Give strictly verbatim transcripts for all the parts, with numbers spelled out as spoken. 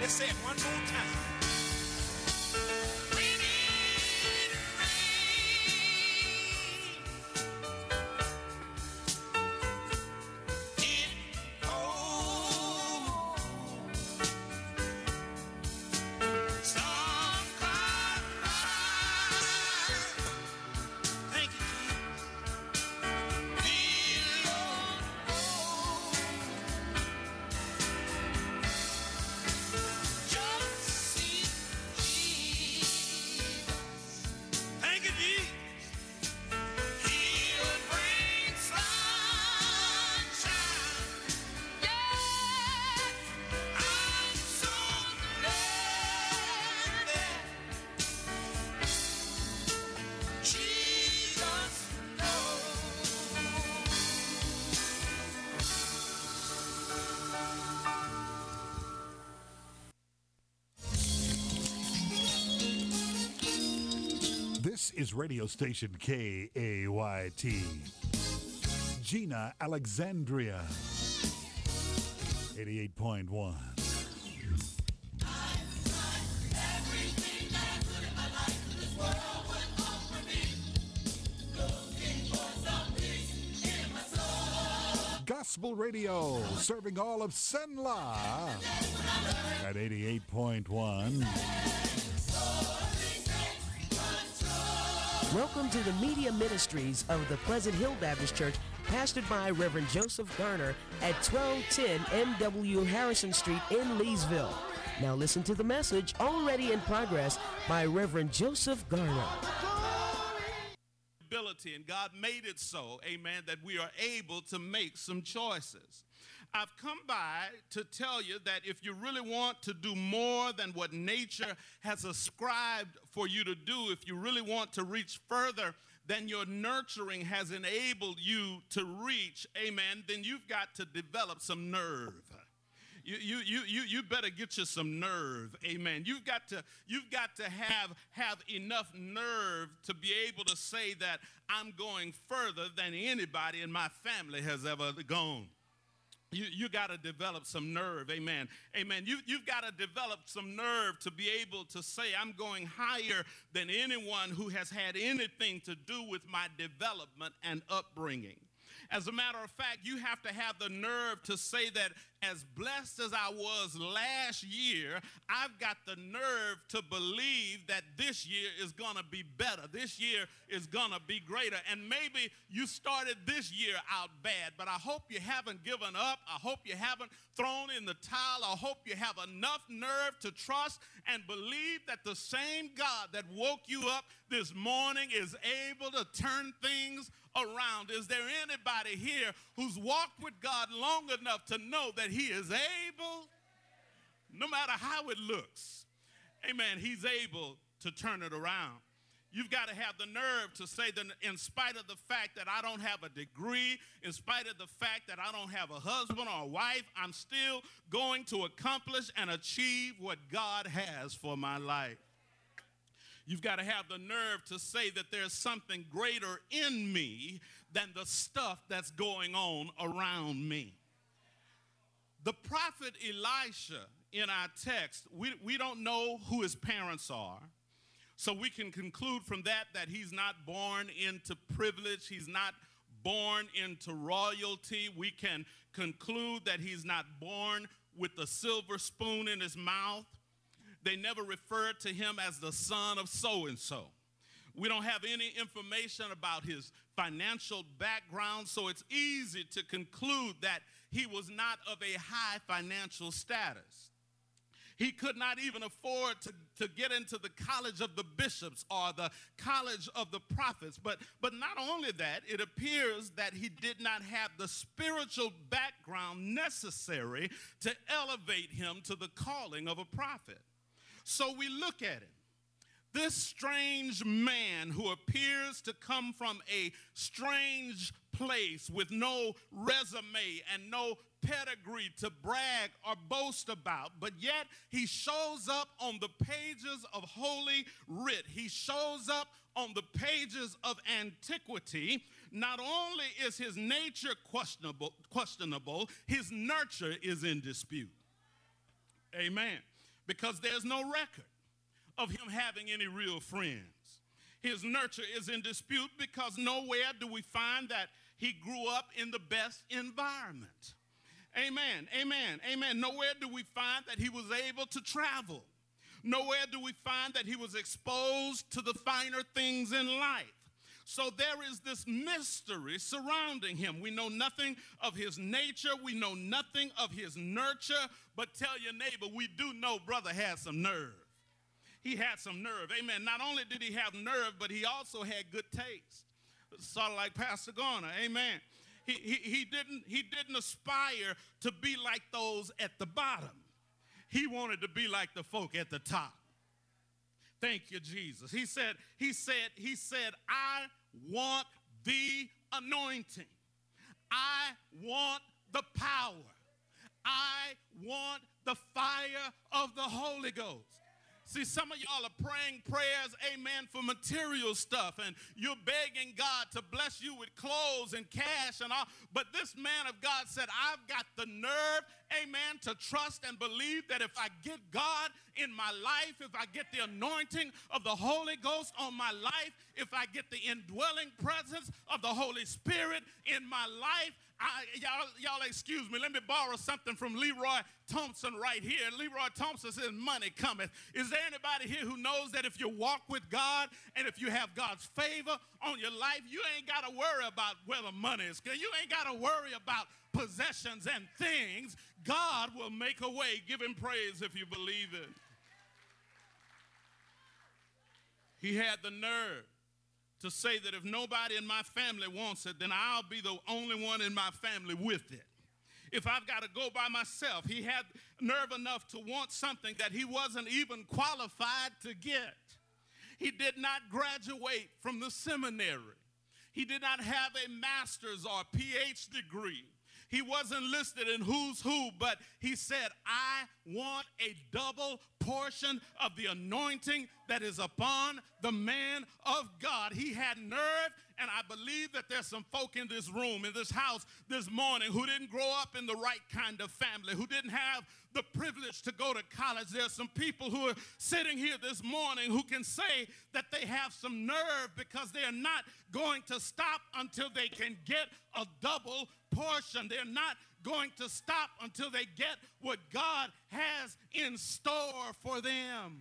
Let's say it one more time. We need rain. It cold. Storm cloud rise. Thank you, Jesus. Just see Jesus. Thank you, Jesus. He'll bring sunshine. Yeah, I'm so glad that Jesus knows. This is radio station K A Y T. Gina Alexandria. eighty-eight point one. Gospel Radio, serving all of Senla at eighty-eight point one. Welcome to the media ministries of the Pleasant Hill Baptist Church, pastored by Reverend Joseph Garner at twelve ten M W Harrison Street in Leesville. Now listen to the message already in progress by Reverend Joseph Garner. Ability, and God made it so, amen, that we are able to make some choices. I've come by to tell you that if you really want to do more than what nature has ascribed for you to do, if you really want to reach further than your nurturing has enabled you to reach, amen, then you've got to develop some nerve. You, you, you, you, you better get you some nerve, amen. You've got to, you've got to have, have enough nerve to be able to say that I'm going further than anybody in my family has ever gone. You, you got to develop some nerve, amen. Amen. You, you've got to develop some nerve to be able to say I'm going higher than anyone who has had anything to do with my development and upbringing. As a matter of fact, you have to have the nerve to say that as blessed as I was last year, I've got the nerve to believe that this year is going to be better. This year is going to be greater. And maybe you started this year out bad, but I hope you haven't given up. I hope you haven't thrown in the towel. I hope you have enough nerve to trust and believe that the same God that woke you up this morning is able to turn things around. Is there anybody here who's walked with God long enough to know that he is able, no matter how it looks, amen, he's able to turn it around? You've got to have the nerve to say that in spite of the fact that I don't have a degree, in spite of the fact that I don't have a husband or a wife, I'm still going to accomplish and achieve what God has for my life. You've got to have the nerve to say that there's something greater in me than the stuff that's going on around me. The prophet Elisha in our text, we, we don't know who his parents are. So we can conclude from that that he's not born into privilege. He's not born into royalty. We can conclude that he's not born with a silver spoon in his mouth. They never referred to him as the son of so-and-so. We don't have any information about his financial background, so it's easy to conclude that he was not of a high financial status. He could not even afford to, to get into the college of the bishops or the college of the prophets. But, but not only that, it appears that he did not have the spiritual background necessary to elevate him to the calling of a prophet. So we look at him. This strange man who appears to come from a strange place with no resume and no pedigree to brag or boast about, but yet he shows up on the pages of Holy Writ. He shows up on the pages of antiquity. Not only is his nature questionable, questionable, his nurture is in dispute. Amen. because there's no record of him having any real friends. His nurture is in dispute because nowhere do we find that he grew up in the best environment. Amen, amen, amen. Nowhere do we find that he was able to travel. Nowhere do we find that he was exposed to the finer things in life. So there is this mystery surrounding him. We know nothing of his nature. We know nothing of his nurture. But tell your neighbor, we do know brother had some nerve. He had some nerve. Amen. Not only did he have nerve, but he also had good taste. Sort of like Pastor Garner. Amen. He, he, he, didn't, he didn't aspire to be like those at the bottom. He wanted to be like the folk at the top. Thank you, Jesus. He said, he said, he said, I want the anointing. I want the power. I want the fire of the Holy Ghost. See, some of y'all are praying prayers, amen, for material stuff, and you're begging God to bless you with clothes and cash and all. But this man of God said, I've got the nerve, amen, to trust and believe that if I get God in my life, if I get the anointing of the Holy Ghost on my life, if I get the indwelling presence of the Holy Spirit in my life, I, y'all, y'all excuse me, let me borrow something from Leroy Thompson right here. Leroy Thompson says, money cometh. Is there anybody here who knows that if you walk with God and if you have God's favor on your life, you ain't got to worry about where the money is. You ain't got to worry about possessions and things. God will make a way. Give him praise if you believe it. He had the nerve to say that if nobody in my family wants it, then I'll be the only one in my family with it. If I've got to go by myself, he had nerve enough to want something that he wasn't even qualified to get. He did not graduate from the seminary. He did not have a master's or P H degree. He wasn't listed in who's who, but he said, I want a double portion of the anointing that is upon the man of God. He had nerve, and I believe that there's some folk in this room, in this house this morning who didn't grow up in the right kind of family, who didn't have the privilege to go to college. There's some people who are sitting here this morning who can say that they have some nerve because they are not going to stop until they can get a double portion. They're not going to stop until they get what God has in store for them.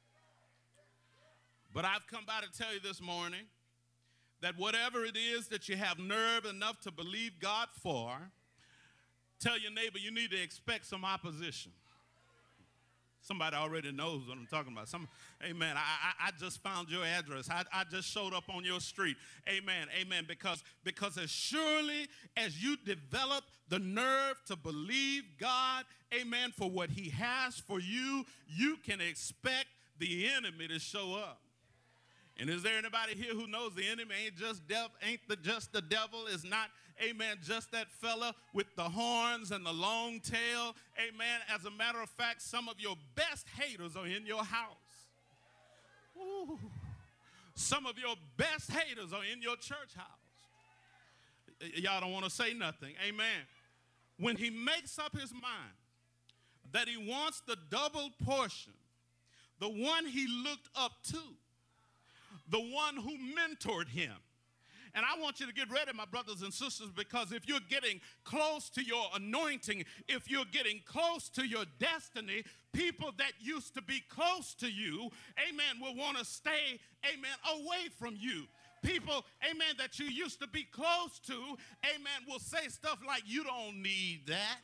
But I've come by to tell you this morning that whatever it is that you have nerve enough to believe God for, tell your neighbor you need to expect some opposition. Somebody already knows what I'm talking about. Some, amen. I, I, I just found your address. I, I just showed up on your street. Amen. Amen. Because, because as surely as you develop the nerve to believe God, amen, for what he has for you, you can expect the enemy to show up. And is there anybody here who knows the enemy ain't just dev, ain't the, just the devil, is not, amen, just that fella with the horns and the long tail? Amen. As a matter of fact, some of your best haters are in your house. Ooh. Some of your best haters are in your church house. Y'all don't want to say nothing. Amen. When he makes up his mind that he wants the double portion, the one he looked up to, the one who mentored him. And I want you to get ready, my brothers and sisters, because if you're getting close to your anointing, if you're getting close to your destiny, people that used to be close to you, amen, will want to stay, amen, away from you. People, amen, that you used to be close to, amen, will say stuff like, you don't need that.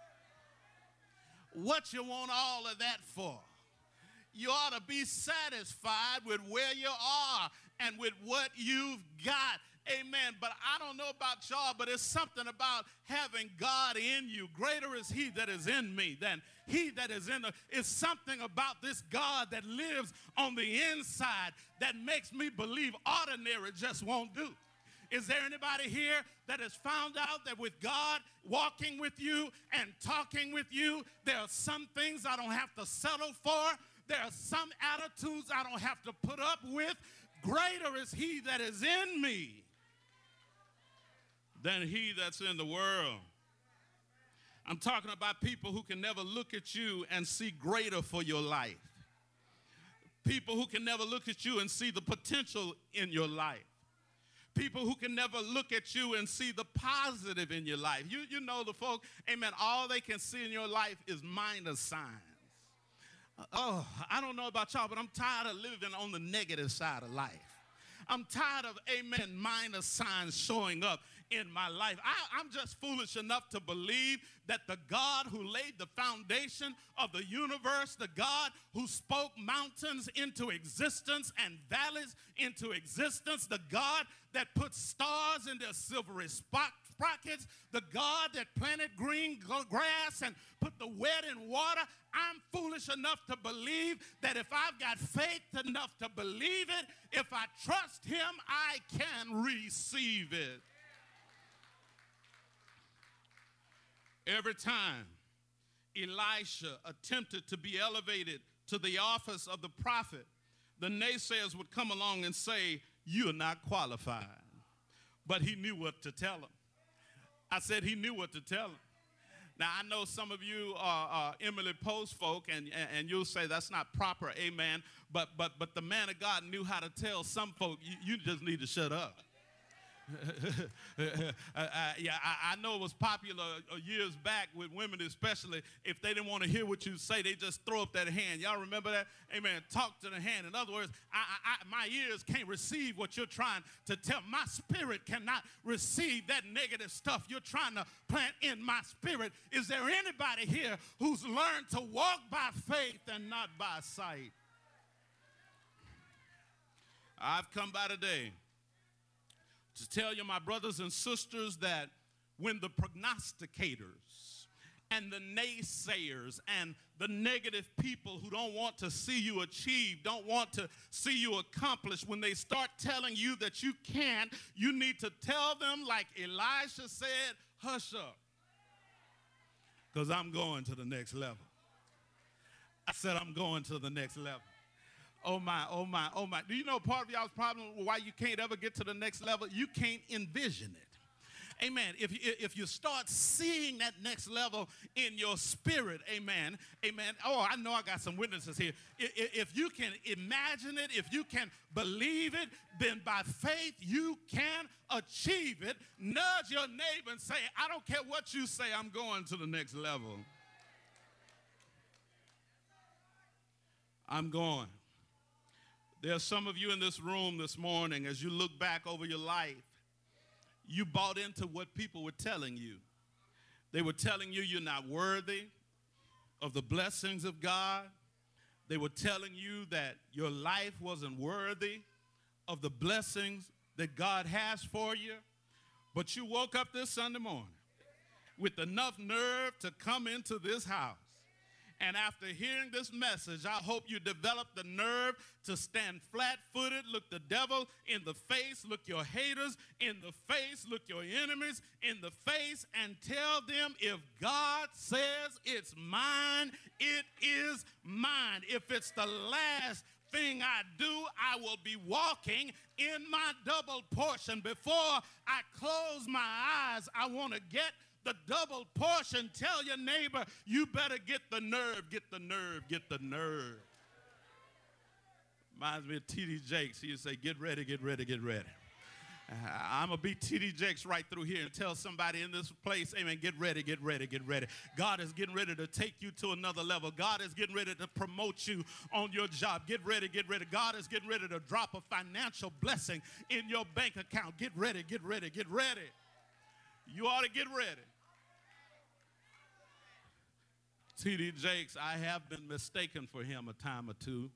What you want all of that for? You ought to be satisfied with where you are and with what you've got. Amen. But I don't know about y'all, but it's something about having God in you. Greater is he that is in me than he that is in the. It's something about this God that lives on the inside that makes me believe ordinary just won't do. Is there anybody here that has found out that with God walking with you and talking with you, there are some things I don't have to settle for? There are some attitudes I don't have to put up with. Greater is he that is in me than he that's in the world. I'm talking about people who can never look at you and see greater for your life. People who can never look at you and see the potential in your life. People who can never look at you and see the positive in your life. You, you know the folk, amen, all they can see in your life is minus signs. Oh, I don't know about y'all, but I'm tired of living on the negative side of life. I'm tired of, amen, minor signs showing up in my life. I, I'm just foolish enough to believe that the God who laid the foundation of the universe, the God who spoke mountains into existence and valleys into existence, the God that put stars in their silvery spot sprockets, the God that planted green grass and put the wet in water, I'm foolish enough to believe that if I've got faith enough to believe it, if I trust him, I can receive it. Every time Elisha attempted to be elevated to the office of the prophet, the naysayers would come along and say, "You're not qualified." But he knew what to tell them. I said he knew what to tell them. Now, I know some of you are, are Emily Post folk, and, and, and you'll say that's not proper, amen. But, but, but the man of God knew how to tell some folk, you, you just need to shut up. uh, uh, yeah, I, I know it was popular uh, years back with women especially. If they didn't want to hear what you say, they just throw up that hand. Y'all remember that? Amen. Talk to the hand. In other words, I, I, I, my ears can't receive what you're trying to tell. My spirit cannot receive that negative stuff you're trying to plant in my spirit. Is there anybody here who's learned to walk by faith and not by sight? I've come by today to tell you, my brothers and sisters, that when the prognosticators and the naysayers and the negative people who don't want to see you achieve, don't want to see you accomplish, when they start telling you that you can't, you need to tell them like Elisha said, hush up, because I'm going to the next level. I said I'm going to the next level. Oh my, oh my, oh my. Do you know part of y'all's problem why you can't ever get to the next level? You can't envision it. Amen. If, if you start seeing that next level in your spirit, amen, amen. Oh, I know I got some witnesses here. If you can imagine it, if you can believe it, then by faith you can achieve it. Nudge your neighbor and say, I don't care what you say, I'm going to the next level. I'm going. There's some of you in this room this morning, as you look back over your life, you bought into what people were telling you. They were telling you you're not worthy of the blessings of God. They were telling you that your life wasn't worthy of the blessings that God has for you. But you woke up this Sunday morning with enough nerve to come into this house. And after hearing this message, I hope you develop the nerve to stand flat-footed, look the devil in the face, look your haters in the face, look your enemies in the face, and tell them, if God says it's mine, it is mine. If it's the last thing I do, I will be walking in my double portion. Before I close my eyes, I want to get the double portion. Tell your neighbor, you better get the nerve, get the nerve, get the nerve. Reminds me of T D Jakes. He used to say, get ready, get ready, get ready. Uh, I'm going to be T D Jakes right through here and tell somebody in this place, amen, get ready, get ready, get ready. God is getting ready to take you to another level. God is getting ready to promote you on your job. Get ready, get ready. God is getting ready to drop a financial blessing in your bank account. Get ready, get ready, get ready. You ought to get ready. T D Jakes, I have been mistaken for him a time or two.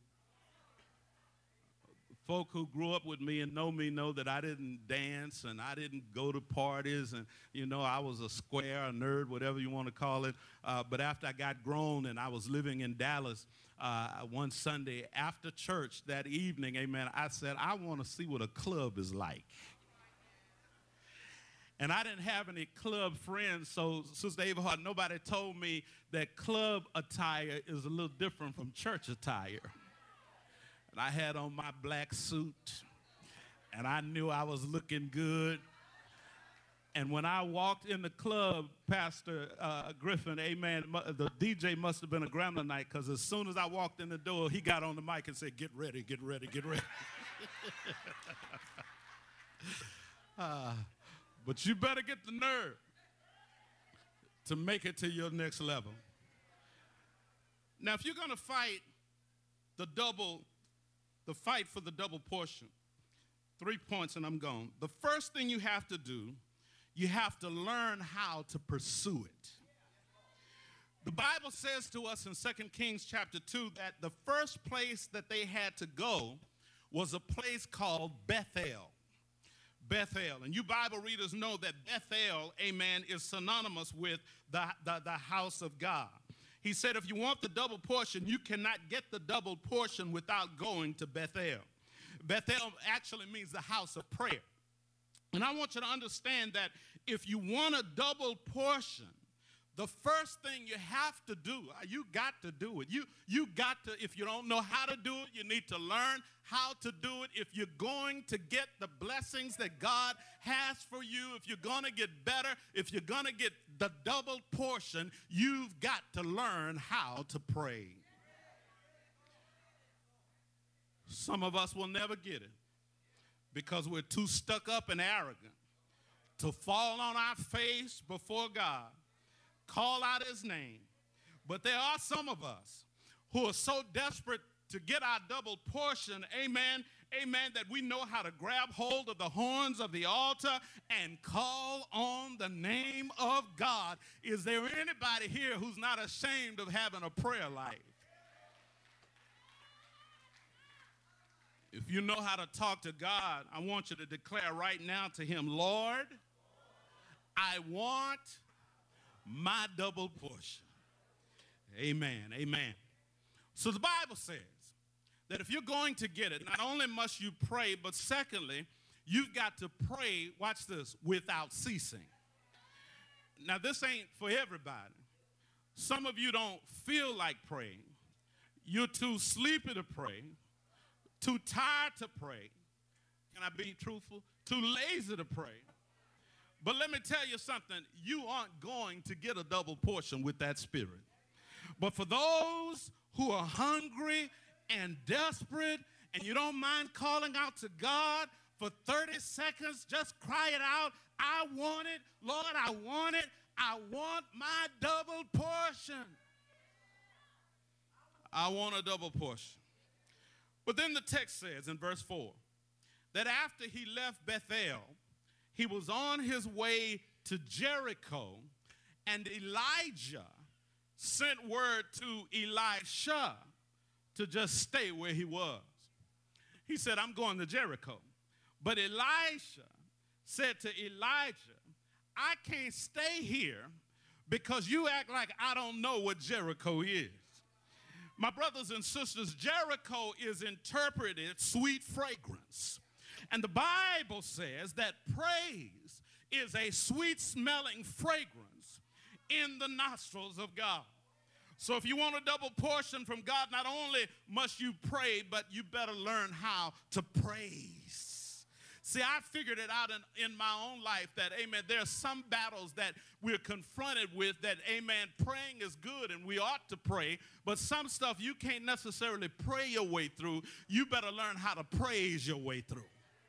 Folk who grew up with me and know me know that I didn't dance and I didn't go to parties, and, you know, I was a square, a nerd, whatever you want to call it. Uh, but after I got grown and I was living in Dallas, uh, one Sunday after church that evening, amen, I said, I want to see what a club is like. And I didn't have any club friends, so Sister Avahart, nobody told me that club attire is a little different from church attire. And I had on my black suit, and I knew I was looking good. And when I walked in the club, Pastor uh, Griffin, amen, the D J must have been a Grambling night, because as soon as I walked in the door, he got on the mic and said, get ready, get ready, get ready. uh, but you better get the nerve to make it to your next level. Now, if you're going to fight the double, the fight for the double portion, three points and I'm gone. The first thing you have to do, you have to learn how to pursue it. The Bible says to us in Second Kings chapter two that the first place that they had to go was a place called Bethel. Bethel. And you Bible readers know that Bethel, amen, is synonymous with the, the, the house of God. He said if you want the double portion, you cannot get the double portion without going to Bethel. Bethel actually means the house of prayer. And I want you to understand that if you want a double portion, the first thing you have to do, you got to do it. You, you got to, if you don't know how to do it, you need to learn how to do it. If you're going to get the blessings that God has for you, if you're going to get better, if you're going to get the double portion, you've got to learn how to pray. Some of us will never get it because we're too stuck up and arrogant to fall on our face before God, call out his name. But there are some of us who are so desperate to get our double portion, amen, amen, that we know how to grab hold of the horns of the altar and call on the name of God. Is there anybody here who's not ashamed of having a prayer life? If you know how to talk to God, I want you to declare right now to him, Lord, I want my double portion. Amen, amen. So the Bible says that if you're going to get it, not only must you pray, but secondly, you've got to pray, watch this, without ceasing. Now, this ain't for everybody. Some of you don't feel like praying. You're too sleepy to pray, too tired to pray. Can I be truthful? Too lazy to pray. But let me tell you something. You aren't going to get a double portion with that spirit. But for those who are hungry and desperate, and you don't mind calling out to God for thirty seconds, just cry it out. I want it. Lord, I want it. I want my double portion. I want a double portion. But then the text says in verse four that after he left Bethel, he was on his way to Jericho, and Elijah sent word to Elisha to just stay where he was. He said, I'm going to Jericho. But Elisha said to Elijah, I can't stay here because you act like I don't know what Jericho is. My brothers and sisters, Jericho is interpreted sweet fragrance. And the Bible says that praise is a sweet-smelling fragrance in the nostrils of God. So if you want a double portion from God, not only must you pray, but you better learn how to praise. See, I figured it out in, in my own life that, amen, there are some battles that we're confronted with that, amen, praying is good and we ought to pray, but some stuff you can't necessarily pray your way through. You better learn how to praise your way through.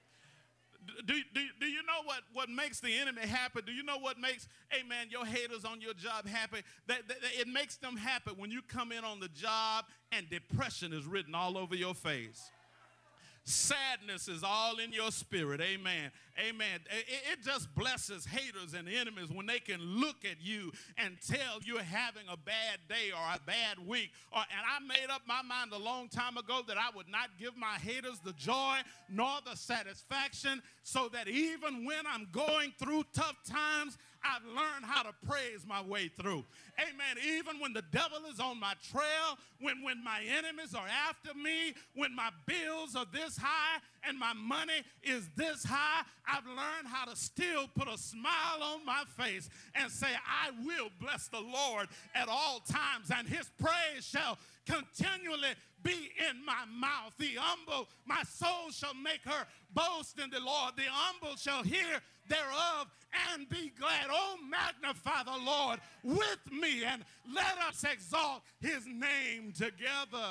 Do, do, do you know what, what makes the enemy happy? Do you know what makes, amen, your haters on your job happy? That, that, that it makes them happy when you come in on the job and depression is written all over your face. Sadness is all in your spirit. Amen. Amen. It, it just blesses haters and enemies when they can look at you and tell you're having a bad day or a bad week. Or, and I made up my mind a long time ago that I would not give my haters the joy nor the satisfaction, so that even when I'm going through tough times, I've learned how to praise my way through. Amen. Even when the devil is on my trail, when, when my enemies are after me, when my bills are this high and my money is this high, I've learned how to still put a smile on my face and say, I will bless the Lord at all times, and his praise shall continually be in my mouth. The humble, my soul shall make her boast in the Lord. The humble shall hear thereof and be glad. Oh, magnify the Lord with me, and let us exalt his name together.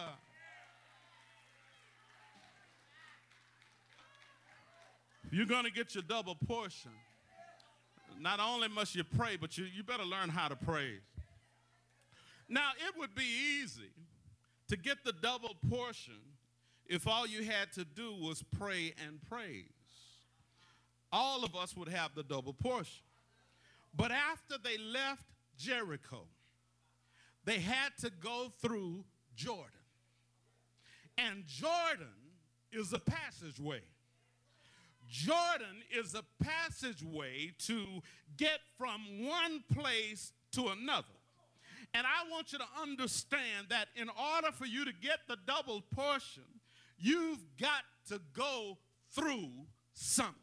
You're going to get your double portion. Not only must you pray, but you, you better learn how to praise. Now, it would be easy to get the double portion if all you had to do was pray and praise. All of us would have the double portion. But after they left Jericho, they had to go through Jordan. And Jordan is a passageway. Jordan is a passageway to get from one place to another. And I want you to understand that in order for you to get the double portion, you've got to go through something.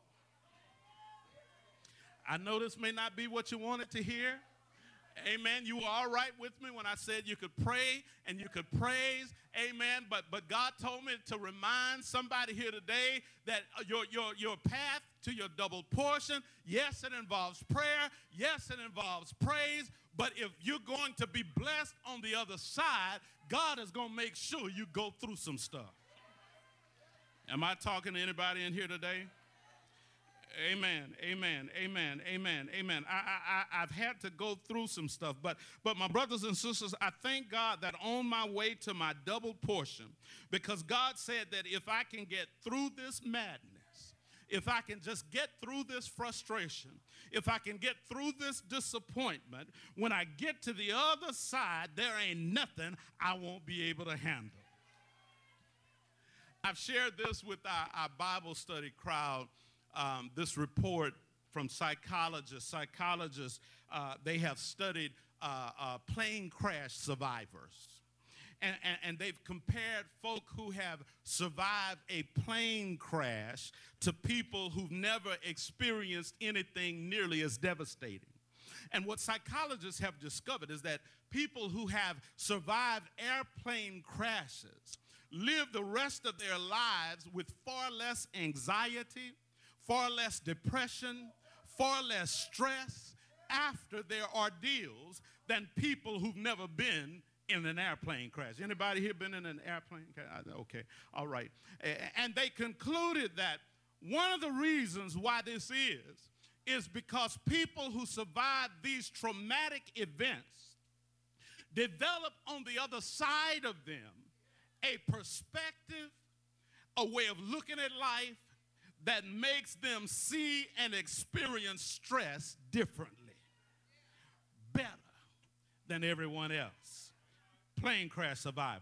I know this may not be what you wanted to hear. Amen. You were all right with me when I said you could pray and you could praise. Amen. But but God told me to remind somebody here today that your, your, your path to your double portion, yes, it involves prayer. Yes, it involves praise. But if you're going to be blessed on the other side, God is going to make sure you go through some stuff. Am I talking to anybody in here today? Amen, amen, amen, amen, amen. I, I, I've had to go through some stuff, but, but my brothers and sisters, I thank God that on my way to my double portion, because God said that if I can get through this madness, if I can just get through this frustration, if I can get through this disappointment, when I get to the other side, there ain't nothing I won't be able to handle. I've shared this with our, our Bible study crowd. Um, this report from psychologists. Psychologists, uh, they have studied uh, uh, plane crash survivors. And, and, and they've compared folk who have survived a plane crash to people who've never experienced anything nearly as devastating. And what psychologists have discovered is that people who have survived airplane crashes live the rest of their lives with far less anxiety, far less depression, far less stress after their ordeals than people who've never been in an airplane crash. Anybody here been in an airplane crash? Okay, all right. And they concluded that one of the reasons why this is, is because people who survive these traumatic events develop on the other side of them a perspective, a way of looking at life, that makes them see and experience stress differently, better than everyone else. Plane crash survivors.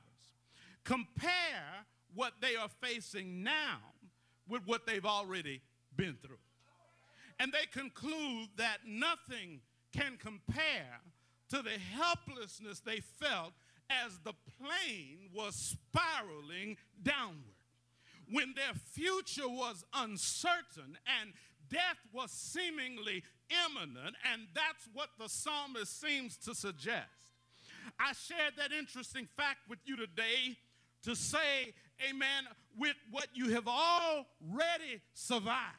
Compare what they are facing now with what they've already been through. And they conclude that nothing can compare to the helplessness they felt as the plane was spiraling downward, when their future was uncertain and death was seemingly imminent, and that's what the psalmist seems to suggest. I shared that interesting fact with you today to say, amen, with what you have already survived.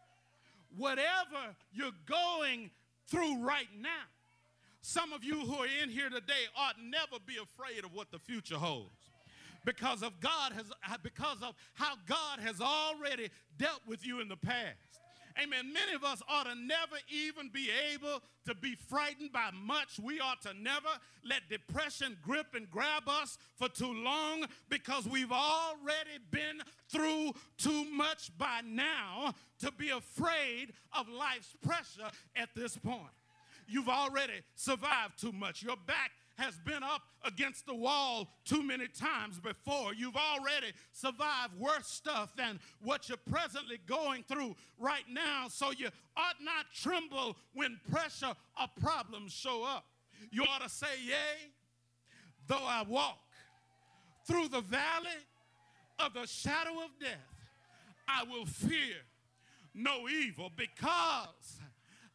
Whatever you're going through right now, some of you who are in here today ought never be afraid of what the future holds. Because of God has, because of how God has already dealt with you in the past. Amen. Many of us ought to never even be able to be frightened by much. We ought to never let depression grip and grab us for too long, because we've already been through too much by now to be afraid of life's pressure at this point. You've already survived too much. Your back has been up against the wall too many times before. You've already survived worse stuff than what you're presently going through right now, so you ought not tremble when pressure or problems show up. You ought to say, yea, though I walk through the valley of the shadow of death, I will fear no evil, because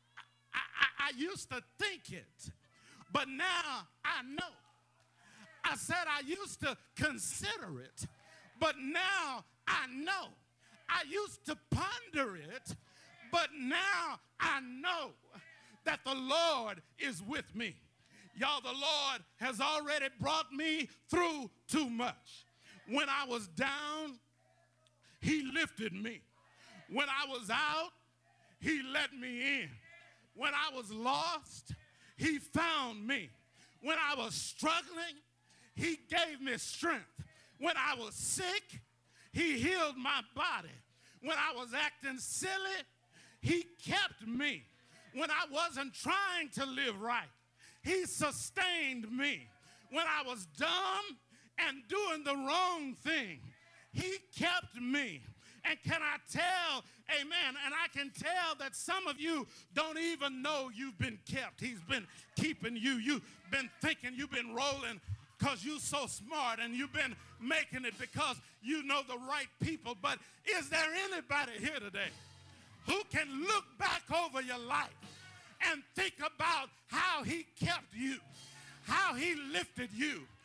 I, I, I used to think it, but now I know. I said I used to consider it, but now I know. I used to ponder it, but now I know that the Lord is with me. Y'all, the Lord has already brought me through too much. When I was down, he lifted me. When I was out, he let me in. When I was lost, he found me. When I was struggling, he gave me strength. When I was sick, he healed my body. When I was acting silly, he kept me. When I wasn't trying to live right, he sustained me. When I was dumb and doing the wrong thing, he kept me. And can I tell, amen, and I can tell that some of you don't even know you've been kept. He's been keeping you. You've been thinking you've been rolling because you're so smart, and you've been making it because you know the right people. But is there anybody here today who can look back over your life and think about how he kept you, how he lifted you,